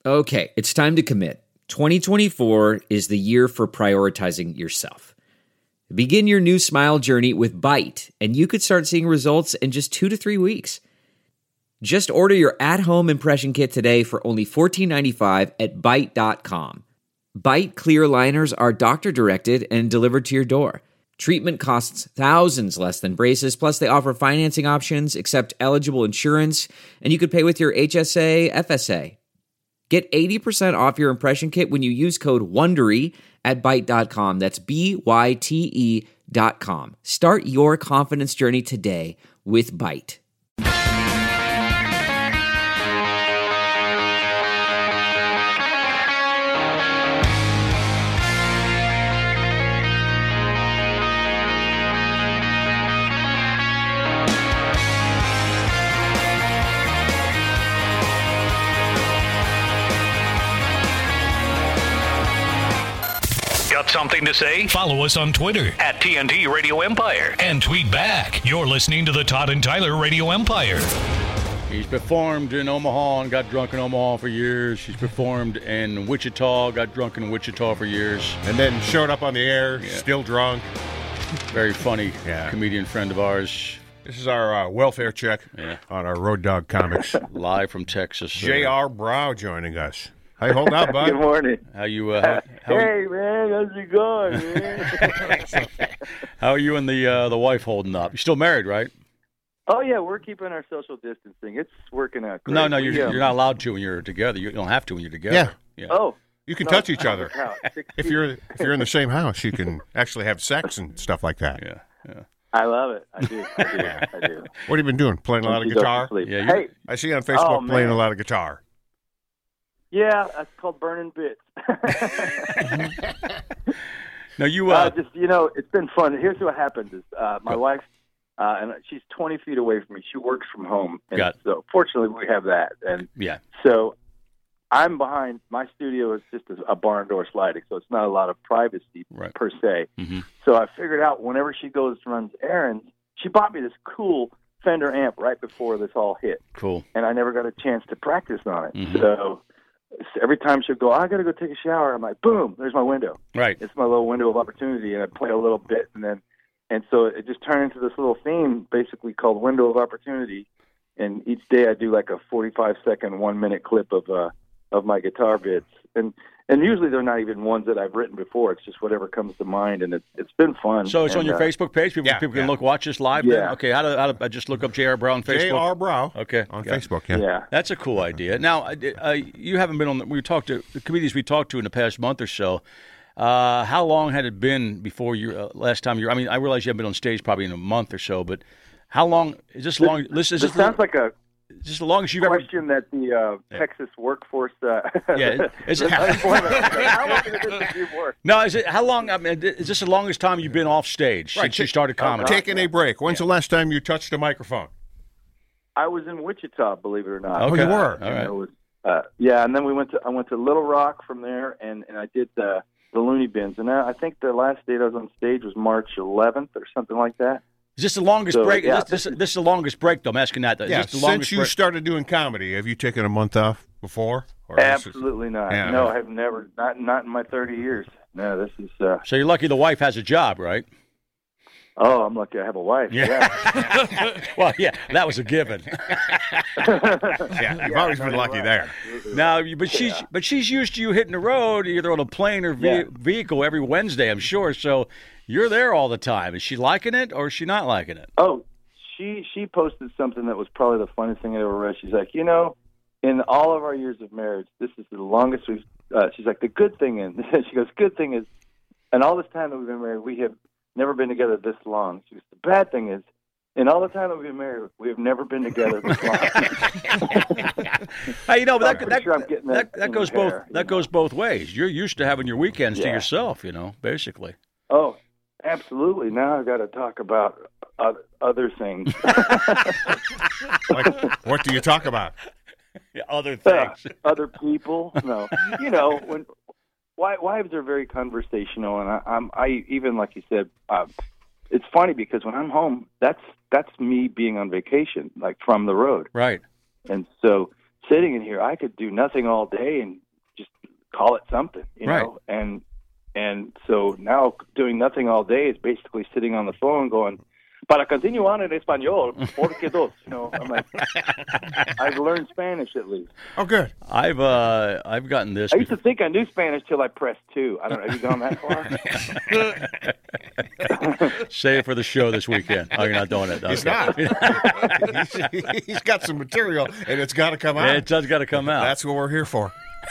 Okay, it's time to commit. 2024 is the year for prioritizing yourself. Begin your new smile journey with Byte, and you could start seeing results in just 2 to 3 weeks. Just order your at-home impression kit today for only $14.95 at Byte.com. Byte clear liners are doctor-directed and delivered to your door. Treatment costs thousands less than braces, plus they offer financing options, accept eligible insurance, and you could pay with your HSA, FSA. Get 80% off your impression kit when you use code WONDERY at Byte.com. That's BYTE.com. Start your confidence journey today with Byte. Got something to say? Follow us on Twitter At TNT Radio Empire. and tweet back. You're listening to the Todd and Tyler Radio Empire. He's performed in Omaha and got drunk in Omaha for years. He's performed in Wichita, got drunk in Wichita for years. And then showed up on the air, still drunk. Very funny comedian friend of ours. This is our welfare check on our Road Dog Comics. Live from Texas. J.R. Brow joining us. How you holding up, bud? Good morning. How you? Hey, man, how's it going, man? How are you and the wife holding up? You're still married, right? Oh, yeah, we're keeping our social distancing. It's working out great. No, you're not allowed to when you're together. You don't have to when you're together. Yeah. Oh. You can touch each other. If you're in the same house, you can actually have sex and stuff like that. Yeah. I love it. I do. What have you been doing? Playing a lot of guitar? Yeah. Hey. I see you on Facebook playing a lot of guitar. Yeah, that's called burning bits. Now you it's been fun. Here's what happens: is my wife, and she's 20 feet away from me. She works from home, and so fortunately we have that. And so I'm behind. My studio is just a barn door sliding, so it's not a lot of privacy per se. Mm-hmm. So I figured out whenever she goes to runs errands, she bought me this cool Fender amp right before this all hit. Cool. And I never got a chance to practice on it. Mm-hmm. So every time she'll go, I got to go take a shower. I'm like, boom, there's my window. Right. It's my little window of opportunity, and I play a little bit, and so it just turned into this little theme, basically called Window of Opportunity. And each day I do like a 45-second, 1-minute clip of my guitar bits, and usually they're not even ones that I've written before. It's just whatever comes to mind, and it's been fun. So it's on your Facebook page. People can watch this live. Yeah. Then? Okay. How do I just look up J.R. Brow on Facebook? J.R. Brow. Okay. On Facebook. Yeah. That's a cool idea. Now, you haven't been on. We talked to the comedians we talked to in the past month or so. How long had it been before you last time you? I mean, I realize you haven't been on stage probably in a month or so, but how long is this? This sounds like a. Just the longest you've question that the Texas workforce. Is it? How long did this work? No, is it? How long? I mean, is this the longest time you've been off stage since you started comedy? Taking a break. When's the last time you touched a microphone? I was in Wichita, believe it or not. Okay. Oh, you were. All right. It was, and then I went to Little Rock from there, and I did the Looney Bins, and I think the last date I was on stage was March 11th or something like that. Is this the longest break? Yeah. This is the longest break, though. I'm asking that. Yeah, since you started doing comedy, have you taken a month off before? Or Absolutely not. Yeah. No, I've never. Not in my 30 years. No, this is. So you're lucky the wife has a job, right? Oh, I'm lucky I have a wife. Yeah. Well, yeah, that was a given. You've always been lucky there. Now, but she's used to you hitting the road either on a plane or vehicle every Wednesday, I'm sure. So you're there all the time. Is she liking it or is she not liking it? Oh, she posted something that was probably the funniest thing I ever read. She's like, in all of our years of marriage, this is the longest we've. She's like, the good thing is, she goes, good thing is, and all this time that we've been married, we have never been together this long. She goes, the bad thing is, in all the time that we've been married, we have never been together this long. Hey, but that goes both. That goes both ways. You're used to having your weekends to yourself, basically. Oh, absolutely. Now I've got to talk about other things. Like, what do you talk about? Other things. Other people. No. When wives are very conversational, and I even, like you said, it's funny because when I'm home, that's me being on vacation, like from the road. Right. And so sitting in here, I could do nothing all day and just call it something, you know? And so now doing nothing all day is basically sitting on the phone going, para continuar en español, porque dos, you know? I'm like, I've learned Spanish at least. Oh, good. I've gotten this. I used to think I knew Spanish till I pressed 2. I don't know. Have you gone that far? Say it for the show this weekend. Oh, you're not doing it. He's not. He's got some material, and it's got to come out. It does got to come out. That's what we're here for.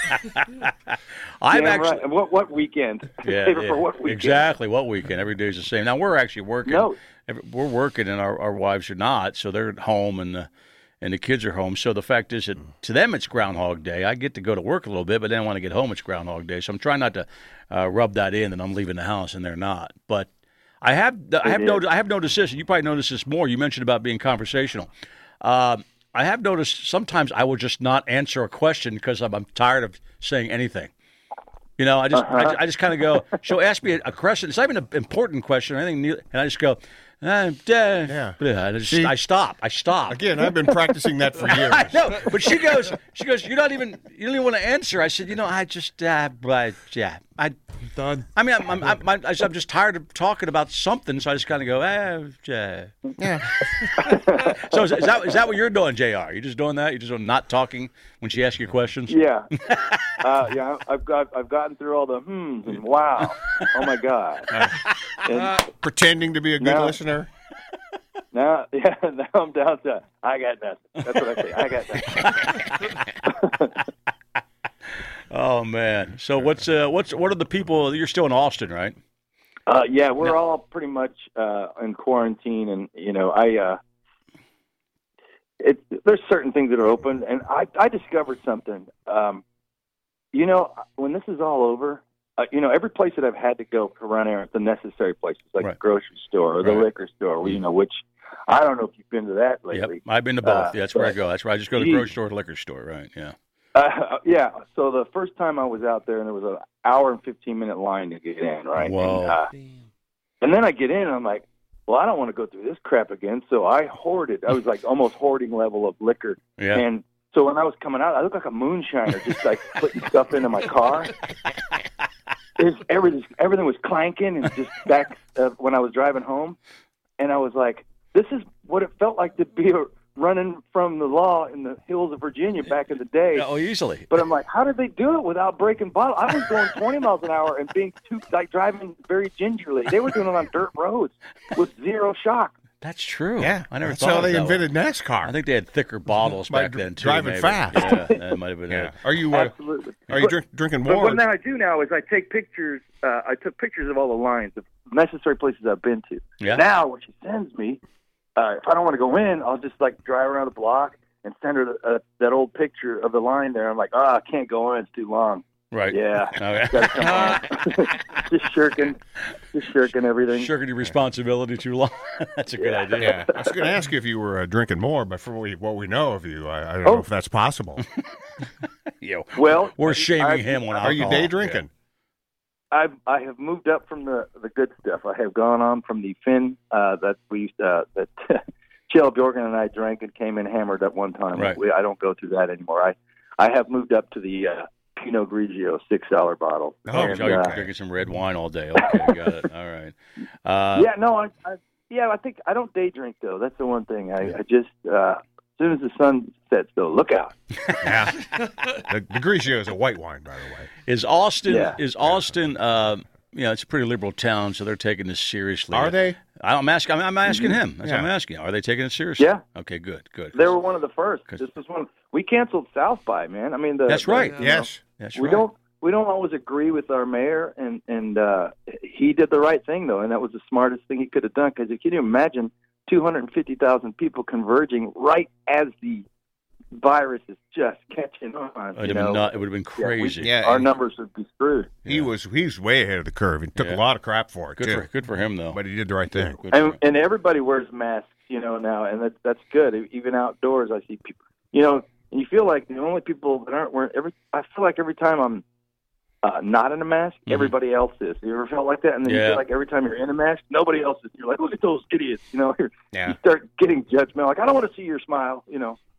Right. What weekend? For what weekend? Exactly. What weekend? Every day's the same. Now we're actually working. No. We're working, and our wives are not, so they're at home, and the kids are home. So the fact is that to them it's Groundhog Day. I get to go to work a little bit, but then when I get home it's Groundhog Day. So I'm trying not to rub that in that I'm leaving the house, and they're not. But I have noticed this. And you probably noticed this more. You mentioned about being conversational. I have noticed sometimes I will just not answer a question because I'm tired of saying anything. You know, I just kind of go. She'll ask me a question. It's not even an important question or anything, and I just go. I stop. Again, I've been practicing that for years. I know, but she goes. You don't even want to answer. I said, I'm done. I mean, I'm just tired of talking about something, so I just kind of go, yeah. So is that what you're doing, JR? You just doing that? You just not talking when she asks you questions? Yeah. I've gotten through all the and wow. Oh my God. And pretending to be a good listener. Now I'm down to I got nothing. That's what I say. I got nothing. Oh man! So what are the people? You're still in Austin, right? Yeah, we're all pretty much in quarantine, and there's certain things that are open, and I discovered something. When this is all over, every place that I've had to go to run errands, the necessary places like the grocery store or the liquor store, which I don't know if you've been to that lately. Yep, I've been to both. That's where I go. That's where I just go to the grocery store or the liquor store, right? Yeah. Yeah. So the first time I was out there, and there was an hour and 15-minute line to get in, right? Whoa. And then I get in, and I'm like, well, I don't want to go through this crap again. So I hoarded. I was like almost hoarding level of liquor. Yeah. And so when I was coming out, I looked like a moonshiner, just like putting stuff into my car. Everything was clanking, and just back when I was driving home, and I was like, this is what it felt like to be running from the law in the hills of Virginia back in the day. Oh, easily. But I'm like, how did they do it without breaking bottles? I was going 20 miles an hour and driving very gingerly. They were doing it on dirt roads with zero shock. That's true. Yeah, I never that's thought how of they that invented way. NASCAR. I think they had thicker bottles back then too. Driving maybe. fast. Yeah, that might have been it. Are you absolutely? Are you drinking more? But what now I do now is I take pictures. I took pictures of all the lines of necessary places I've been to. Yeah. Now when she sends me, if I don't want to go in, I'll just like drive around the block and send her that old picture of the line there. I'm like, I can't go in; it's too long. Right. Yeah. Okay. Just shirking everything. Shirking your responsibility too long. That's a good idea. Yeah. I was going to ask you if you were drinking more, but from what we know of you, I don't know if that's possible. Well, we're shaming him on alcohol. Are you day drinking? I have moved up from the good stuff. I have gone on from the Finn that we used that Chael Bjorgen and I drank and came in hammered at one time. Right. I don't go through that anymore. I have moved up to the Pinot Grigio $6 bottle. You're drinking some red wine all day. Okay, got it. All right. I think I don't day drink though. That's the one thing. I just as soon as the sun sets, though, look out. Yeah, the Grigio is a white wine, by the way. Is Austin? It's a pretty liberal town, so they're taking this seriously. Are they? I'm asking him. That's what I'm asking. Are they taking it seriously? Yeah. Okay, good. They were one of the first. This was one. We canceled South by, man. I mean, that's right. Yes, that's we right. We don't always agree with our mayor, and he did the right thing though, and that was the smartest thing he could have done. Because can you imagine 250,000 people converging right as the virus is just catching on? It would have been crazy. Our numbers would be screwed. He's way ahead of the curve. He took a lot of crap for it. Good for him though. But he did the right thing. And everybody wears masks, now, and that's good. Even outdoors, I see people. And you feel like the only people that aren't wearing I feel like every time I'm not in a mask, everybody else is. You ever felt like that? And then you feel like every time you're in a mask, nobody else is. You're like, look at those idiots. You start getting judgmental. Like, I don't want to see your smile.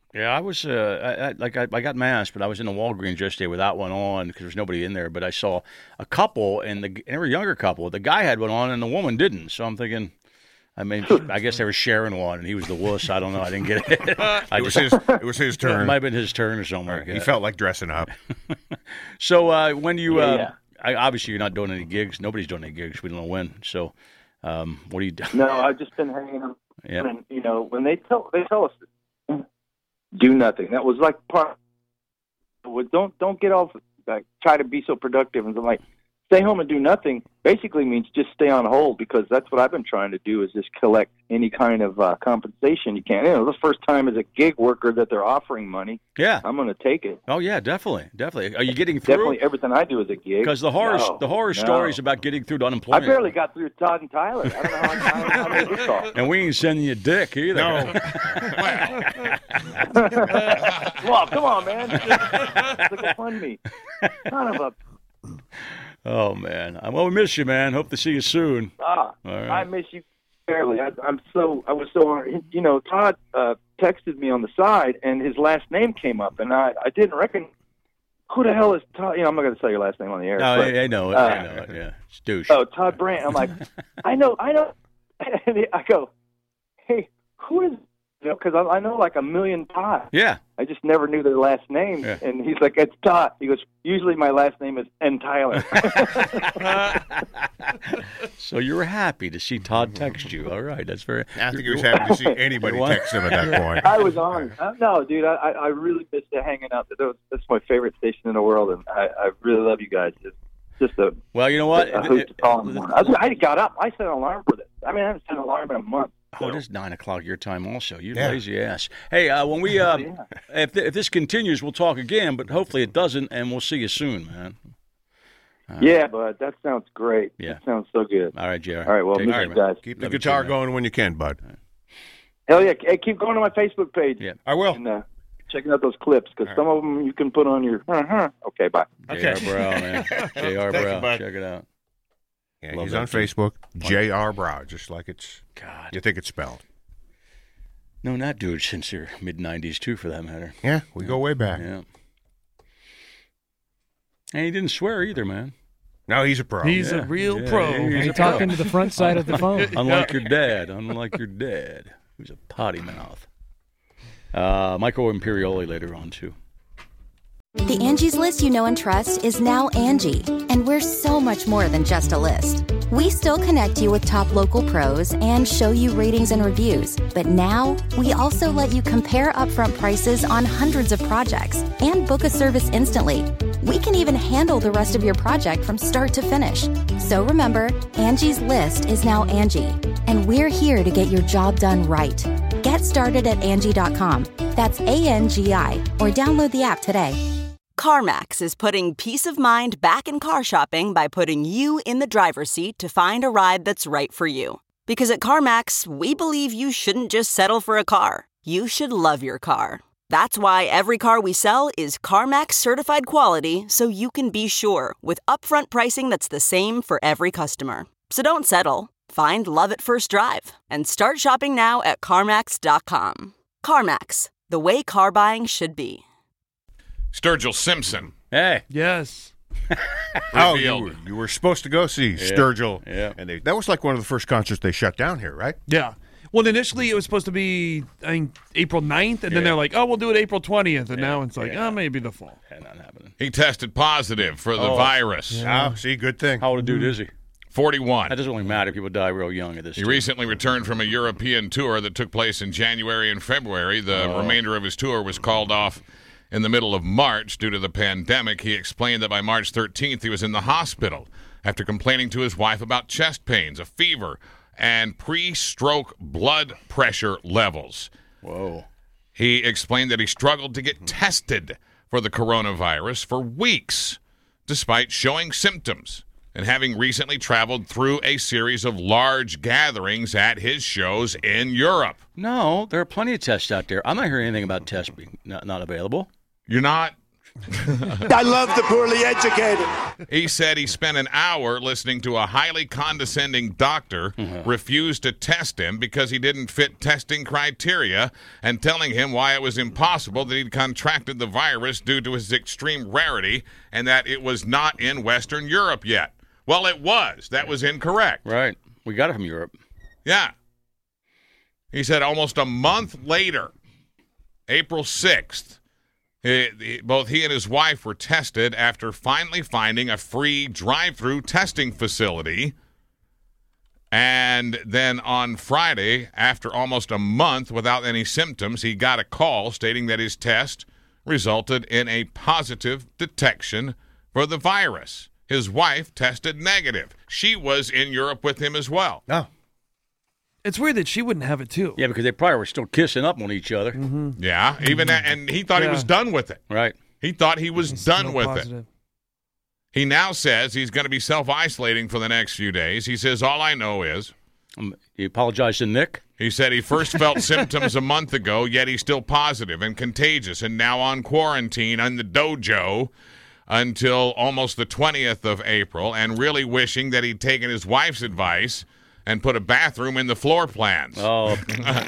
Yeah, I was I got masked, but I was in the Walgreens yesterday without one on because there's nobody in there. But I saw a couple, and they were a younger couple. The guy had one on, and the woman didn't. So I'm thinking, I mean, I guess they were sharing one, and he was the wuss. I don't know. I didn't get it. It was his turn. It might have been his turn or something like that. He felt like dressing up. So when do you? Obviously, you're not doing any gigs. Nobody's doing any gigs. We don't know when. So what do you do? No, I've just been hanging out. Yeah. And, you know, when they tell us do nothing, that was like part. Don't get off. Like, try to be so productive, and I'm like, stay home and do nothing. Basically means just stay on hold, because that's what I've been trying to do, is just collect any kind of compensation you can. You know, the first time as a gig worker that they're offering money. Yeah, I'm going to take it. Oh yeah, definitely. Are you getting through? Definitely everything I do is a gig. Because the horror stories about getting through to unemployment. I barely got through Todd and Tyler. I don't know how made this call. And we ain't sending you a dick either. No. Well, come on, man. Look at fun me. Son of a. Oh man, well, we miss you, man. Hope to see you soon. All right. I miss you fairly. I was so honored. You know, Todd texted me on the side, and his last name came up, and I didn't recognize. Who the hell is Todd? You know, I'm not going to say your last name on the air. No, but, I know it. I know it. Yeah, it's douche. Oh, Todd Brandt. I'm like, I know. And I go, hey, who is? You know, because I know like a million Todd. Yeah. I just never knew their last name. Yeah. And he's like, it's Todd. He goes, usually my last name is N. Tyler. So you were happy to see Todd text you. All right, that's very. I think he was happy to see anybody text him at that point. I was honored. No, dude, I really missed hanging out. That's my favorite station in the world, and I really love you guys. It's just a well, you know what? A hoot to call in the morning. I got up. I set an alarm for this. I mean, I haven't set an alarm in a month. Oh, it is 9 o'clock your time also. You lazy ass. Hey, when we if this continues, we'll talk again, but hopefully it doesn't, and we'll see you soon, man. Yeah, bud, that sounds great. Yeah. That sounds so good. All right, JR. All right, well, miss you guys. Keep the guitar going when you can, bud. Hell yeah. Hey, keep going to my Facebook page. Yeah, I will. And, checking out those clips, because some of them you can put on your. Okay, bye. Okay. JR Brow, man. JR Brow. Check it out. Yeah, Love he's that on too. Facebook. J.R. Brow, just like it's. God. You think it's spelled. Known that dude since your mid-'90s, too, for that matter. Yeah, we go way back. Yeah. And he didn't swear either, man. No, he's a pro. He's a real pro. he's He's a talking pro. to the front side of the phone. Unlike your dad. Who's a potty mouth. Michael Imperioli later on, too. The Angie's List you know and trust is now Angie, and we're so much more than just a list. We still connect you with top local pros and show you ratings and reviews, but now we also let you compare upfront prices on hundreds of projects and book a service instantly. We can even handle the rest of your project from start to finish. So remember, Angie's List is now Angie, and we're here to get your job done right. Get started at Angie.com. That's ANGI, or download the app today. CarMax is putting peace of mind back in car shopping by putting you in the driver's seat to find a ride that's right for you. Because at CarMax, we believe you shouldn't just settle for a car. You should love your car. That's why every car we sell is CarMax certified quality, so you can be sure with upfront pricing that's the same for every customer. So don't settle. Find love at first drive and start shopping now at CarMax.com. CarMax, the way car buying should be. Sturgill Simpson. Hey. Yes. You were supposed to go see Sturgill. Yeah. And that was like one of the first concerts they shut down here, right? Yeah. Well, initially it was supposed to be, I think, April 9th, and then they're like, oh, we'll do it April 20th, and now it's like, maybe the fall. Not happening. He tested positive for the virus. Yeah. Oh, see, good thing. How old a dude is he? 41. That doesn't really matter. People die real young at this He stage. recently returned from a European tour that took place in January and February. The remainder of his tour was called off in the middle of March due to the pandemic. He explained that by March 13th, he was in the hospital after complaining to his wife about chest pains, a fever, and pre-stroke blood pressure levels. Whoa. He explained that he struggled to get tested for the coronavirus for weeks, despite showing symptoms and having recently traveled through a series of large gatherings at his shows in Europe. No, there are plenty of tests out there. I'm not hearing anything about tests being not available. You're not I love the poorly educated. He said he spent an hour listening to a highly condescending doctor refuse to test him because he didn't fit testing criteria and telling him why it was impossible that he'd contracted the virus due to his extreme rarity and that it was not in Western Europe yet. Well, it was. That was incorrect. Right. We got it from Europe. Yeah. He said almost a month later, April 6th, both he and his wife were tested after finally finding a free drive-through testing facility. And then on Friday, after almost a month without any symptoms, he got a call stating that his test resulted in a positive detection for the virus. His wife tested negative. She was in Europe with him as well. Oh. It's weird that she wouldn't have it, too. Yeah, because they probably were still kissing up on each other. Yeah, even that, and he thought he was done with it. Right. He thought he was done with it. He now says he's going to be self-isolating for the next few days. He says, all I know is... He apologized to Nick? He said he first felt symptoms a month ago, yet he's still positive and contagious and now on quarantine in the dojo until almost the 20th of April and really wishing that he'd taken his wife's advice and put a bathroom in the floor plans. Oh.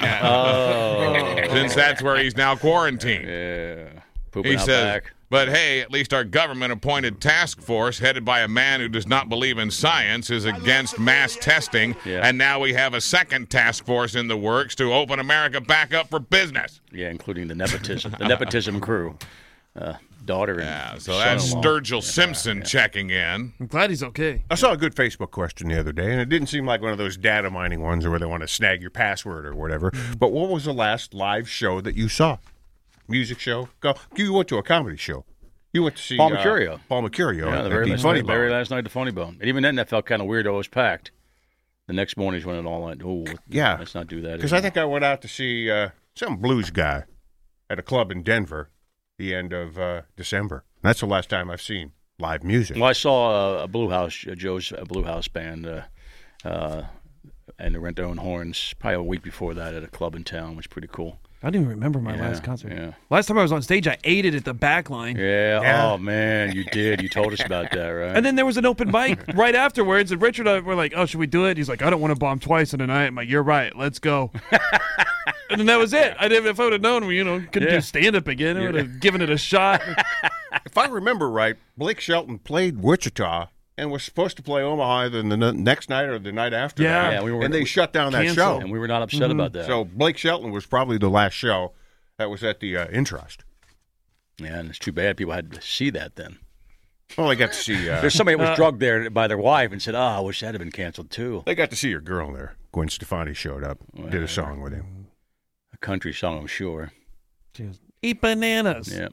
Since that's where he's now quarantined. Yeah. Pooping He out says, back. but hey, at least our government-appointed task force headed by a man who does not believe in science is against mass testing, and now we have a second task force in the works to open America back up for business. Yeah, including the nepotism crew. Daughter and so that's Sturgill Simpson checking in. I'm glad he's okay. I saw a good Facebook question the other day, and it didn't seem like one of those data mining ones where they want to snag your password or whatever. But what was the last live show that you saw? Music show? You went to a comedy show. You went to see Paul Mercurio. Paul Mercurio. Yeah, the very last night, the Funny Bone. And even then, that felt kind of weird. It was packed. The next morning's when it all went, let's not do that. Because I think I went out to see some blues guy at a club in Denver the end of December. That's the last time I've seen live music. Well, I saw a Blue House, Joe's Blue House band, and they rent their own horns probably a week before that at a club in town, which is pretty cool. I didn't even remember my last concert. Yeah. Last time I was on stage, I ate it at the back line. Yeah. Oh, man, you did. You told us about that, right? And then there was an open mic right afterwards, and Richard and I were like, oh, should we do it? He's like, I don't want to bomb twice in a night. I'm like, you're right. Let's go. And then that was it. If I would have known, couldn't do stand-up again, I would have given it a shot. If I remember right, Blake Shelton played Wichita and was supposed to play Omaha either the next night or the night after that. And they shut down that show. And we were not upset about that. So Blake Shelton was probably the last show that was at the Intrust. Yeah, and it's too bad people had to see that then. Well, they got to see... There's somebody that was drugged there by their wife and said, I wish that had been canceled too. They got to see your girl there. Gwen Stefani showed up, did a song with him. A country song, I'm sure. She was, eat bananas. Yeah.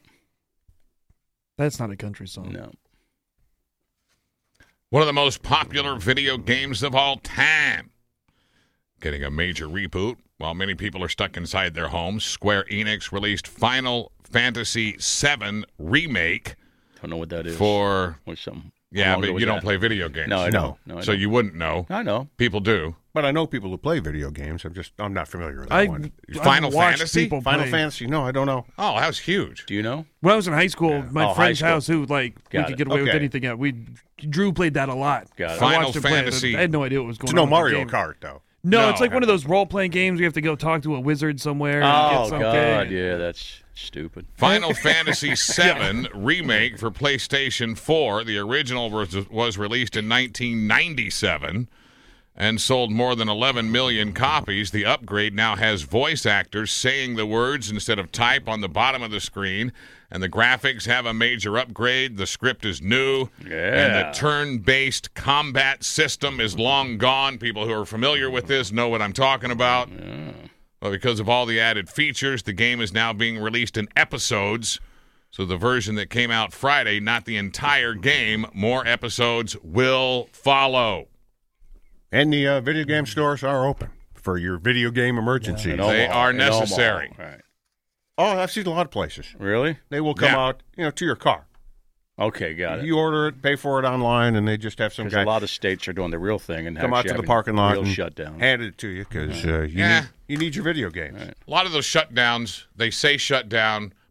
That's not a country song. No. One of the most popular video games of all time. Getting a major reboot. While many people are stuck inside their homes, Square Enix released Final Fantasy VII Remake. Don't know what that is. What's something? Yeah, but you don't play video games. No, I know. No, so you wouldn't know. I know. People do. But I know people who play video games. I'm not familiar with that one. Final Fantasy? Final Fantasy? No, I don't know. Oh, that was huge. Do you know? When I was in high school, my friend's house, we could get away with anything. Yeah, Drew played that a lot. Got it. Final Fantasy. I had no idea what was going on. on. It's no Mario Kart, though. No, it's like one of those role-playing games where you have to go talk to a wizard somewhere. Oh, God, yeah, that's stupid. Final Fantasy VII Remake for PlayStation 4. The original was released in 1997 and sold more than 11 million copies. The upgrade now has voice actors saying the words instead of type on the bottom of the screen, and the graphics have a major upgrade. The script is new, and the turn-based combat system is long gone. People who are familiar with this know what I'm talking about. Yeah. Well, because of all the added features, the game is now being released in episodes. So the version that came out Friday, not the entire game, more episodes will follow. And the video game stores are open for your video game emergencies. They are necessary. Right. Oh, I've seen a lot of places. Really? They will come out, to your car. Okay, got it. You order it, pay for it online, and they just have some guy. A lot of states are doing the real thing and come out to the parking lot and shutdown. hand it to you because you need your video games. Right. A lot of those shutdowns, they say shut down,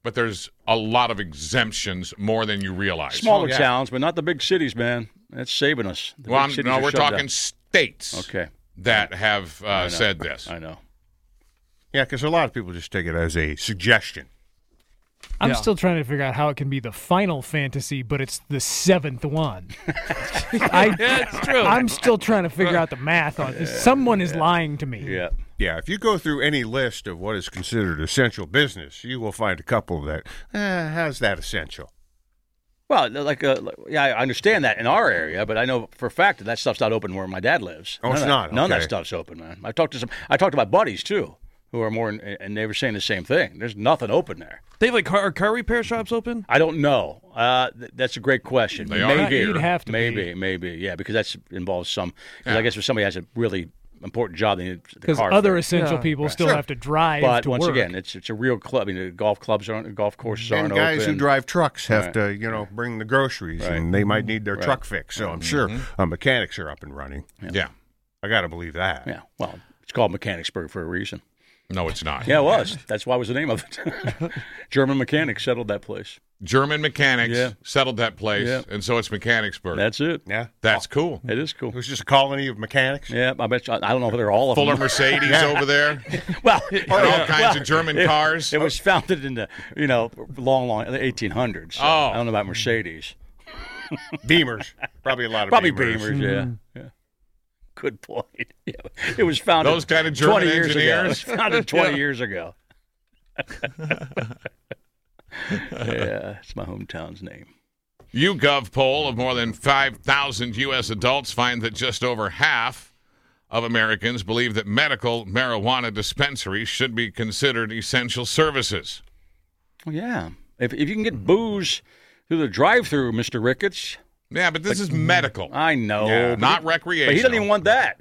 But there's a lot of exemptions, more than you realize. Smaller towns, but not the big cities, man. That's saving us. Well, we're talking states that have said this. I know. Yeah, because a lot of people just take it as a suggestion. I'm still trying to figure out how it can be the Final Fantasy, but it's the 7th one. It's true. I'm still trying to figure out the math on this. Someone is lying to me. Yeah. Yeah, if you go through any list of what is considered essential business, you will find a couple that, how's that essential? Well, I understand that in our area, but I know for a fact that stuff's not open where my dad lives. Oh, it's not? None of that Okay. stuff's open, man. I talked to my buddies, too, who are more, and they were saying the same thing. There's nothing open there. They have are car repair shops open? I don't know. That's a great question. They are? Maybe. You'd have to Maybe. Yeah, because that involves some. Because I guess if somebody has a really important job, they need the Because car. other fixed. essential people still have to drive But to once work. again, it's a real club. I mean, the golf courses aren't And guys open. who drive trucks have to, bring the groceries, and they might need their truck fixed. So I'm sure mechanics are up and running. Yeah. I got to believe that. Yeah, well, it's called Mechanicsburg for a reason. No, it's not. Yeah, it was. That's why was the name of it. German mechanics settled that place. German mechanics settled that place, and so it's Mechanicsburg. That's it. Yeah. That's cool. It is cool. It was just a colony of mechanics. Yeah, I bet you, I don't know if they're all of Fuller them. Mercedes over there. Well, all kinds of German cars. It was founded in the long 1800s. So I don't know about Mercedes. Beamers. Probably a lot of Probably Beamers. Beamers, yeah. Good point. Yeah. It was founded Those kind of German 20 years ago. It engineers. was founded 20 years ago. Yeah, it's my hometown's name. YouGov poll of more than 5,000 U.S. adults find that just over half of Americans believe that medical marijuana dispensaries should be considered essential services. Well, yeah. If you can get booze through the drive-through, Mr. Ricketts. Yeah, but this is medical. I know. Yeah, but not recreational. But he doesn't even want that.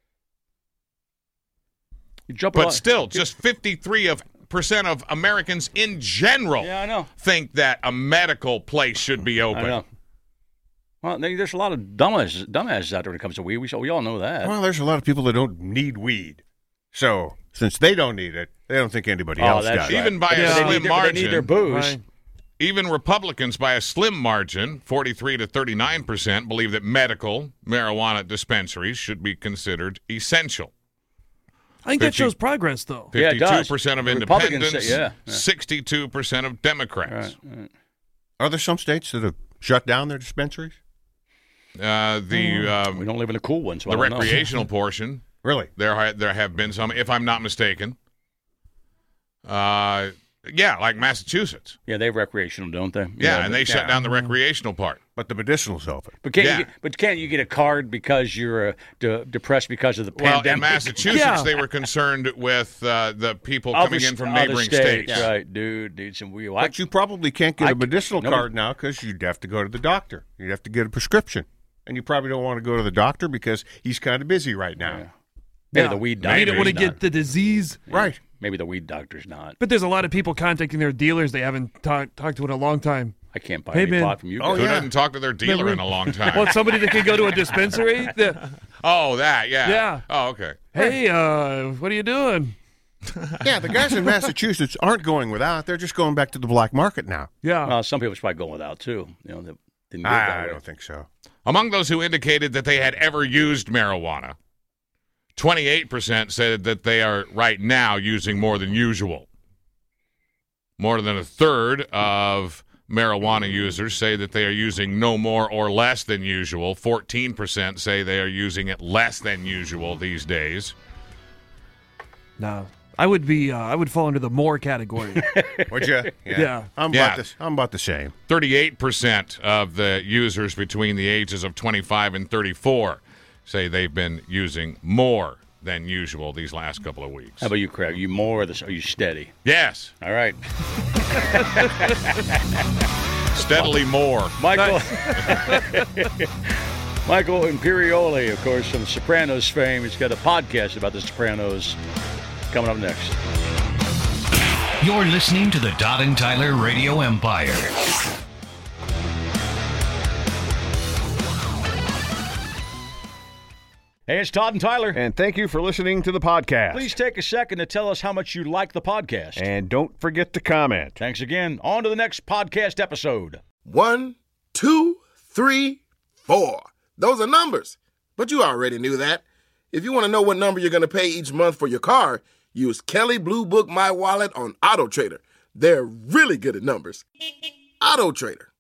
But still, just 53% of Americans in general think that a medical place should be open. I know. Well, there's a lot of dumbasses out there when it comes to weed. We all know that. Well, there's a lot of people that don't need weed. So, since they don't need it, they don't think anybody else does. Right. Even by a slim margin. They need their booze. Right. Even Republicans, by a slim margin, 43 to 39%, believe that medical marijuana dispensaries should be considered essential. I think that shows progress, though. 52% of independents, say, 62% of Democrats. Right. Are there some states that have shut down their dispensaries? We don't live in a cool one, so the I don't know. recreational portion. Really? There have been some, if I'm not mistaken. Yeah, like Massachusetts. Yeah, they have recreational, don't they? Yeah, and they shut down the recreational part. But the medicinal's open. But can't you get a card because you're depressed because of the pandemic? Well, in Massachusetts, they were concerned with the people coming in from neighboring states. Right, dude, some weird. But you probably can't get a medicinal card now because you'd have to go to the doctor. You'd have to get a prescription. And you probably don't want to go to the doctor because he's kind of busy right now. Yeah. Maybe the weed doctor. You don't want to get the disease. Right. Maybe the weed doctor's not. But there's a lot of people contacting their dealers they haven't talked to in a long time. I can't buy any pot from you. Who didn't talk to their dealer in a long time? Well, somebody that can go to a dispensary? Oh, that, yeah. Yeah. Oh, okay. Hey, what are you doing? Yeah, the guys in Massachusetts aren't going without. They're just going back to the black market now. Yeah. Well, some people are probably going without, too. You know, I don't think so. Among those who indicated that they had ever used marijuana, 28% said that they are right now using more than usual. More than a third of marijuana users say that they are using no more or less than usual. 14% say they are using it less than usual these days. No. I would fall into the more category. Would you? Yeah. I'm about the same. 38% of the users between the ages of 25 and 34 say they've been using more than usual these last couple of weeks. How about you, Craig? Are you more or are you steady? Yes. All right. Steadily more. Michael Imperioli, of course, from Sopranos fame. He's got a podcast about the Sopranos coming up next. You're listening to the Todd and Tyler Radio Empire. Hey, it's Todd and Tyler. And thank you for listening to the podcast. Please take a second to tell us how much you like the podcast. And don't forget to comment. Thanks again. On to the next podcast episode. 1, 2, 3, 4. Those are numbers. But you already knew that. If you want to know what number you're going to pay each month for your car, use Kelley Blue Book My Wallet on AutoTrader. They're really good at numbers. AutoTrader.